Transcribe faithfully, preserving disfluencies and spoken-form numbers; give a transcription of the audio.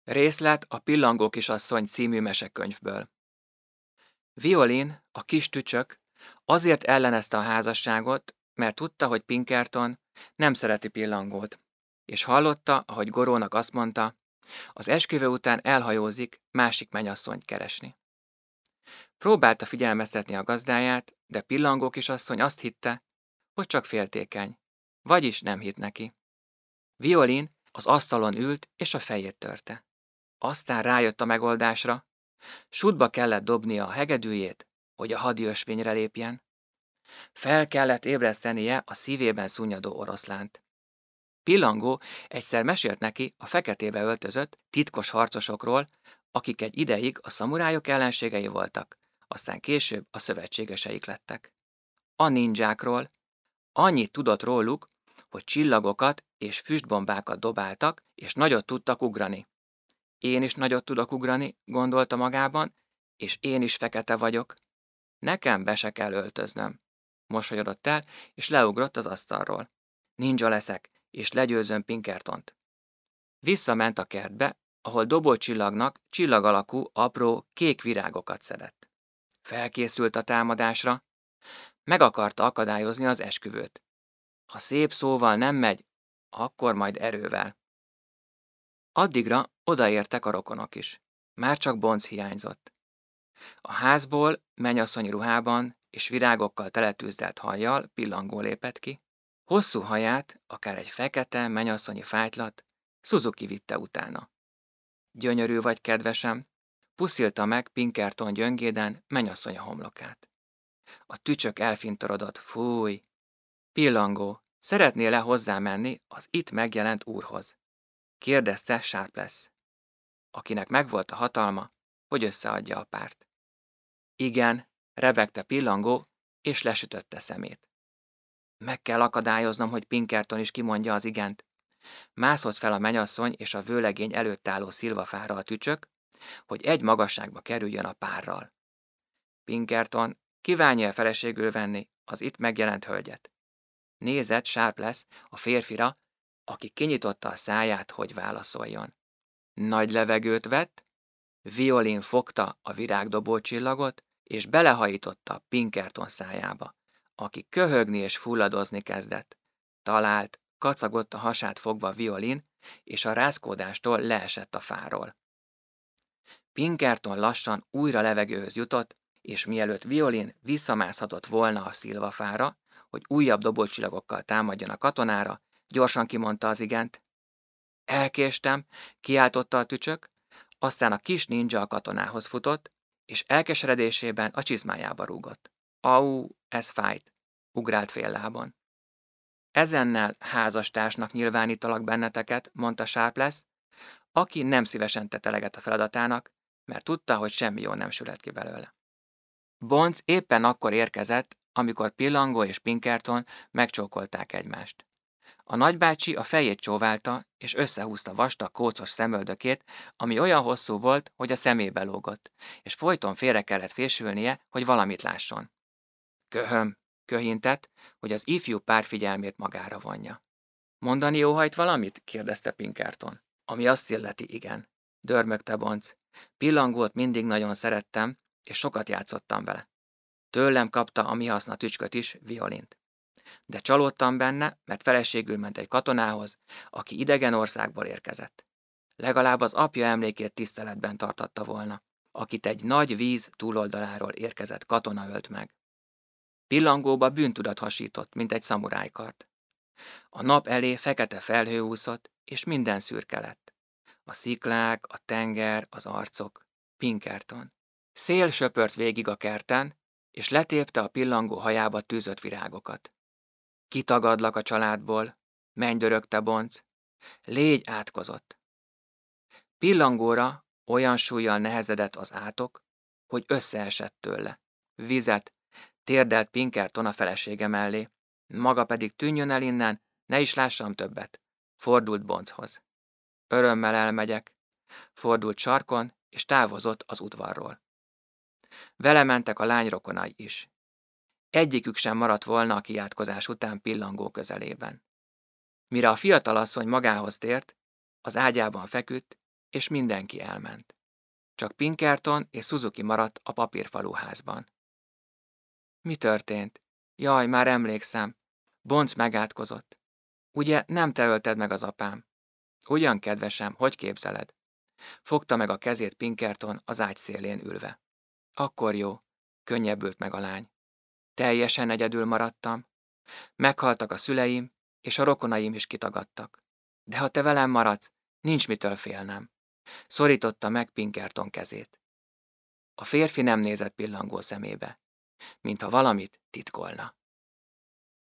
Részlet a Pillangó kisasszony című mesekönyvből. Violin, a kis tücsök, azért ellenezte a házasságot, mert tudta, hogy Pinkerton nem szereti Pillangót, és hallotta, ahogy Gorónak azt mondta, az esküvő után elhajózik másik mennyasszonyt keresni. Próbálta figyelmeztetni a gazdáját, de Pillangó kisasszony azt hitte, hogy csak féltékeny, vagyis nem hitt neki. Violin az asztalon ült, és a fejét törte. Aztán rájött a megoldásra, sutba kellett dobnia a hegedűjét, hogy a hadi ösvényre lépjen. Fel kellett ébresztenie a szívében szunnyadó oroszlánt. Pillangó egyszer mesélt neki a feketébe öltözött, titkos harcosokról, akik egy ideig a szamurájok ellenségei voltak, aztán később a szövetségeseik lettek. A ninjákról. Annyit tudott róluk, hogy csillagokat és füstbombákat dobáltak, és nagyot tudtak ugrani. Én is nagyot tudok ugrani, gondolta magában, és én is fekete vagyok. Nekem be se kell öltöznöm. Mosolyodott el, és leugrott az asztalról. Ninja leszek, és legyőzöm Pinkertont. Visszament a kertbe, ahol dobócsillagnak csillag alakú, apró, kék virágokat szedett. Felkészült a támadásra, meg akarta akadályozni az esküvőt. Ha szép szóval nem megy, akkor majd erővel. Addigra odaértek a rokonok is. Már csak Bonc hiányzott. A házból mennyasszony ruhában és virágokkal teletűzdelt hajjal Pillangó lépett ki. Hosszú haját, akár egy fekete mennyasszonyi fájtlat, Suzuki vitte utána. Gyönyörű vagy, kedvesem, puszilta meg Pinkerton gyöngéden mennyasszonya homlokát. A tücsök elfintorodott, fúj! Pillangó, szeretnél-e hozzá menni az itt megjelent úrhoz? Kérdezte Sharpless, akinek megvolt a hatalma, hogy összeadja a párt. Igen, rebegte Pillangó, és lesütötte szemét. Meg kell akadályoznom, hogy Pinkerton is kimondja az igent. Mászott fel a mennyasszony és a vőlegény előtt álló szilvafára a tücsök, hogy egy magasságba kerüljön a párral. Pinkerton kívánja feleségül venni az itt megjelent hölgyet. Nézett Sharpless a férfira, aki kinyitotta a száját, hogy válaszoljon. Nagy levegőt vett, Violin fogta a virágdobó csillagot, és belehajította Pinkerton szájába, aki köhögni és fulladozni kezdett. Talált, kacagott a hasát fogva Violin, és a rázkódástól leesett a fáról. Pinkerton lassan újra levegőhöz jutott, és mielőtt Violin visszamászhatott volna a szilvafára, hogy újabb dobócsillagokkal támadjon a katonára, gyorsan kimondta az igent. Elkéstem, kiáltotta a tücsök, aztán a kis ninja a katonához futott, és elkeseredésében a csizmájába rúgott. Au, ez fájt, ugrált fél lábon. Ezennel házastársnak nyilvánítalak benneteket, mondta Sharpless, aki nem szívesen tett eleget a feladatának, mert tudta, hogy semmi jó nem sület ki belőle. Bonc éppen akkor érkezett, amikor Pillangó és Pinkerton megcsókolták egymást. A nagybácsi a fejét csóválta, és összehúzta vastag kócos szemöldökét, ami olyan hosszú volt, hogy a szemébe lógott, és folyton félre kellett fésülnie, hogy valamit lásson. Köhöm, köhintett, hogy az ifjú pár figyelmét magára vonja. Mondani óhajt valamit? Kérdezte Pinkerton. Ami azt illeti, igen. Dörmögte Bonc. Pillangót mindig nagyon szerettem, és sokat játszottam vele. Tőlem kapta a mi haszna tücsköt is, Violint. De csalódtam benne, mert feleségül ment egy katonához, aki idegen országból érkezett. Legalább az apja emlékét tiszteletben tartatta volna, akit egy nagy víz túloldaláról érkezett katona ölt meg. Pillangóba bűntudat hasított, mint egy szamurájkard. A nap elé fekete felhő úszott, és minden szürke lett. A sziklák, a tenger, az arcok, Pinkerton. Szél söpört végig a kerten, és letépte a Pillangó hajába tűzött virágokat. Kitagadlak a családból, mennydörögte Bonc, légy átkozott. Pillangóra olyan súllyal nehezedett az átok, hogy összeesett tőle. Vizet, térdelt Pinkerton a felesége mellé, maga pedig tűnjön el innen, ne is lássam többet. Fordult Bonchoz. Örömmel elmegyek. Fordult sarkon, és távozott az udvarról. Vele mentek a lány rokonai is. Egyikük sem maradt volna a kiátkozás után Pillangó közelében. Mire a fiatalasszony magához tért, az ágyában feküdt, és mindenki elment. Csak Pinkerton és Suzuki maradt a papírfaluházban. Mi történt? Jaj, már emlékszem. Bonc megátkozott. Ugye nem te ölted meg az apám? Ugyan, kedvesem, hogy képzeled? Fogta meg a kezét Pinkerton az ágy szélén ülve. Akkor jó, könnyebbült meg a lány. Teljesen egyedül maradtam. Meghaltak a szüleim, és a rokonaim is kitagadtak. De ha te velem maradsz, nincs mitől félnem. Szorította meg Pinkerton kezét. A férfi nem nézett pillangó szemébe, mintha valamit titkolna.